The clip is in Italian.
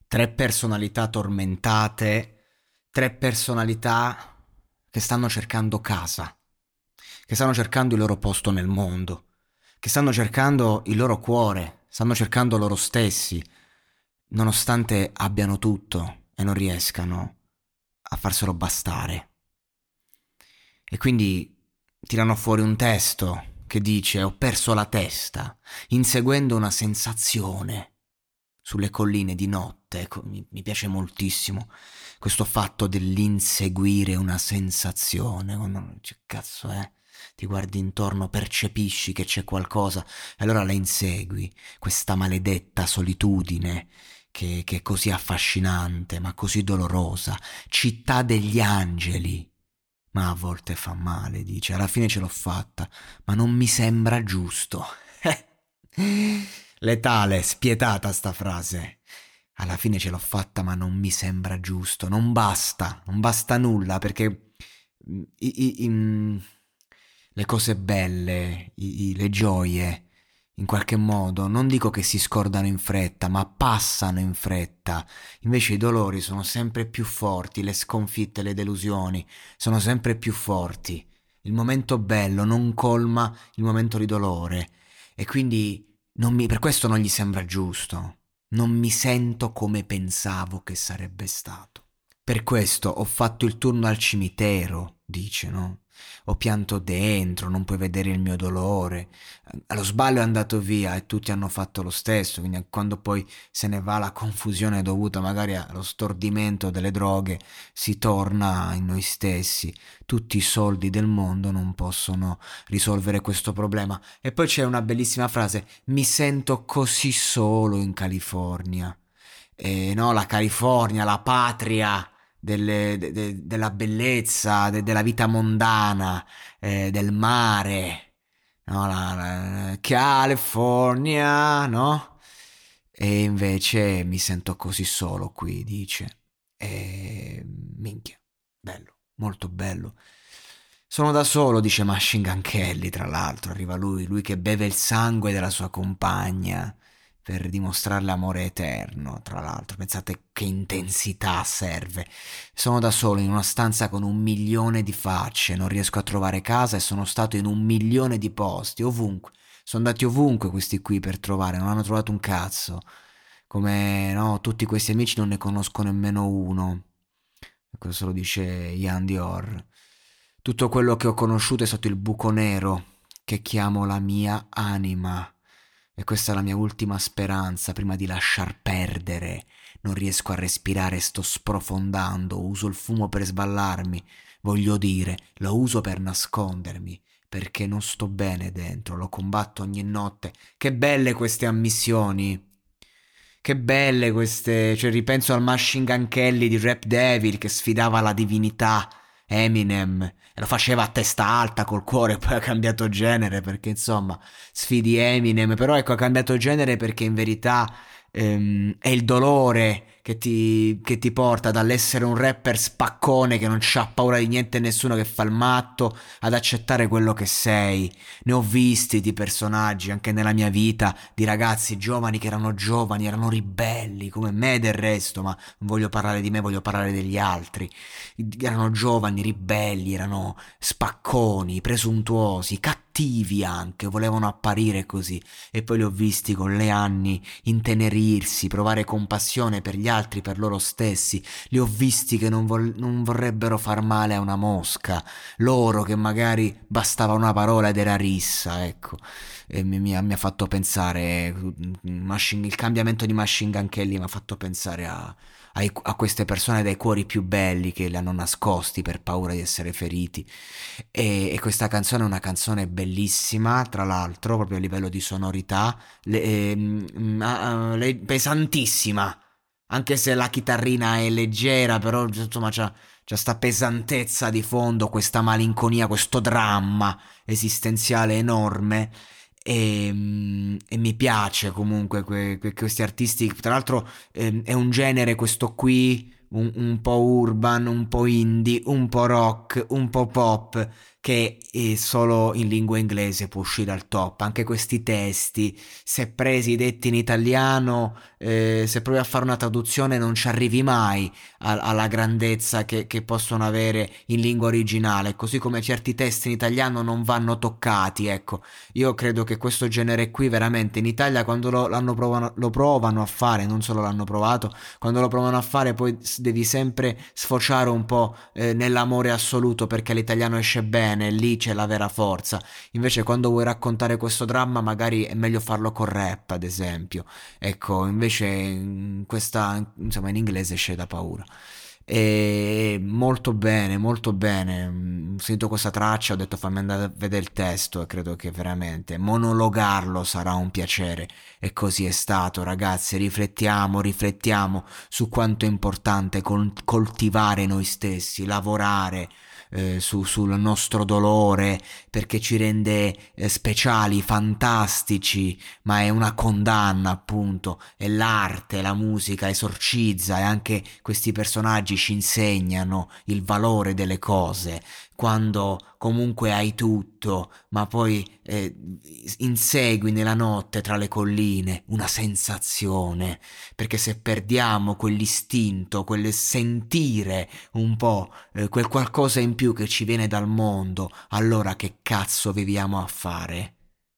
Tre personalità tormentate, tre personalità che stanno cercando casa, che stanno cercando il loro posto nel mondo, che stanno cercando il loro cuore, stanno cercando loro stessi, nonostante abbiano tutto e non riescano a farselo bastare. E quindi tirano fuori un testo che dice: ho perso la testa inseguendo una sensazione sulle colline di notte. Ecco, mi piace moltissimo questo fatto dell'inseguire una sensazione. Che cazzo è? Ti guardi intorno, percepisci che c'è qualcosa e allora la insegui, questa maledetta solitudine che è così affascinante ma così dolorosa, città degli angeli. Ma a volte fa male, dice, alla fine ce l'ho fatta, ma non mi sembra giusto. Letale, spietata sta frase. Alla fine ce l'ho fatta, ma non mi sembra giusto. Non basta nulla perché le cose belle, le gioie, in qualche modo, non dico che si scordano in fretta, ma passano in fretta. Invece i dolori sono sempre più forti, le sconfitte, le delusioni sono sempre più forti. Il momento bello non colma il momento di dolore e quindi per questo non gli sembra giusto. Non mi sento come pensavo che sarebbe stato. Per questo ho fatto il turno al cimitero, dice, no? Ho pianto dentro, non puoi vedere il mio dolore. Allo sballo è andato via e tutti hanno fatto lo stesso, quindi quando poi se ne va la confusione dovuta magari allo stordimento delle droghe, si torna in noi stessi. Tutti i soldi del mondo non possono risolvere questo problema. E poi c'è una bellissima frase: mi sento così solo in California. E no, la California, la patria della bellezza, della vita mondana, del mare, no? La California, no? E invece mi sento così solo qui, dice. E minchia, bello, molto bello. Sono da solo, dice Machine Gun Kelly, tra l'altro, arriva lui che beve il sangue della sua compagna per dimostrarle amore eterno, tra l'altro. Pensate che intensità serve. Sono da solo in una stanza con 1 milione di facce, non riesco a trovare casa e sono stato in 1 milione di posti, ovunque. Sono andati ovunque questi qui per trovare, non hanno trovato un cazzo. Come, no, tutti questi amici non ne conosco nemmeno uno. Questo lo dice Ian Dior. Tutto quello che ho conosciuto è stato il buco nero che chiamo la mia anima. E questa è la mia ultima speranza prima di lasciar perdere. Non riesco a respirare, sto sprofondando, uso il fumo per sballarmi. Voglio dire, lo uso per nascondermi, perché non sto bene dentro, lo combatto ogni notte. Che belle queste ammissioni! Che belle queste, cioè ripenso al Machine Gun Kelly di Rap Devil che sfidava la divinità Eminem e lo faceva a testa alta col cuore, poi ha cambiato genere perché insomma sfidi Eminem, però ecco ha cambiato genere perché in verità è il dolore che ti porta dall'essere un rapper spaccone che non c'ha paura di niente e nessuno, che fa il matto, ad accettare quello che sei. Ne ho visti di personaggi anche nella mia vita, di ragazzi giovani, erano ribelli come me del resto, ma non voglio parlare di me, voglio parlare degli altri. Erano giovani, ribelli, erano spacconi, presuntuosi, cattivi anche, volevano apparire così. E poi li ho visti con le anni intenerirsi, provare compassione per gli altri, per loro stessi. Li ho visti che non vorrebbero far male a una mosca, loro che magari bastava una parola ed era rissa, ecco. E mi ha fatto pensare, il cambiamento di Machine Gun Kelly mi ha fatto pensare a queste persone dai cuori più belli che li hanno nascosti per paura di essere feriti. E questa canzone è una canzone bellissima, tra l'altro, proprio a livello di sonorità, pesantissima, anche se la chitarrina è leggera, però insomma c'ha sta pesantezza di fondo, questa malinconia, questo dramma esistenziale enorme. E mi piace comunque questi artisti. Tra l'altro è un genere questo qui un po' urban, un po' indie, un po' rock, un po' pop, che solo in lingua inglese può uscire al top. Anche questi testi, se presi detti in italiano, se provi a fare una traduzione non ci arrivi mai alla grandezza che possono avere in lingua originale, così come certi testi in italiano non vanno toccati, ecco. Io credo che questo genere qui veramente in Italia quando lo provano a fare, non solo l'hanno provato, quando lo provano a fare poi devi sempre sfociare un po' nell'amore assoluto perché l'italiano esce bene, lì c'è la vera forza. Invece quando vuoi raccontare questo dramma magari è meglio farlo con rap, ad esempio. Ecco, invece questa, insomma, in inglese esce da paura. E molto molto bene. Ho sentito questa traccia, ho detto fammi andare a vedere il testo e credo che veramente monologarlo sarà un piacere. E così è stato, ragazzi. Riflettiamo, riflettiamo su quanto è importante coltivare noi stessi, lavorare sul nostro dolore perché ci rende speciali, fantastici, ma è una condanna appunto, e l'arte, la musica esorcizza e anche questi personaggi ci insegnano il valore delle cose, quando comunque hai tutto, ma poi insegui nella notte tra le colline una sensazione, perché se perdiamo quell'istinto, quel sentire un po', quel qualcosa in più che ci viene dal mondo, allora che cazzo viviamo a fare?